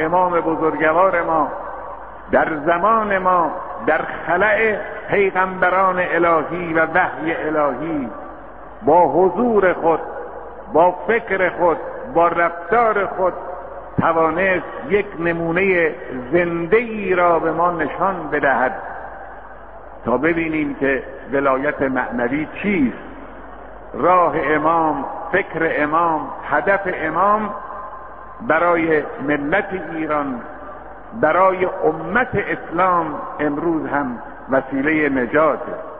امام بزرگوار ما در زمان ما در خلأ پیغمبران الهی و وحی الهی با حضور خود، با فکر خود، با رفتار خود توانست یک نمونه زنده ای را به ما نشان بدهد تا ببینیم که ولایت معنوی چیست. راه امام، فکر امام، هدف امام برای ملت ایران، برای امت اسلام امروز هم وسیله نجاته.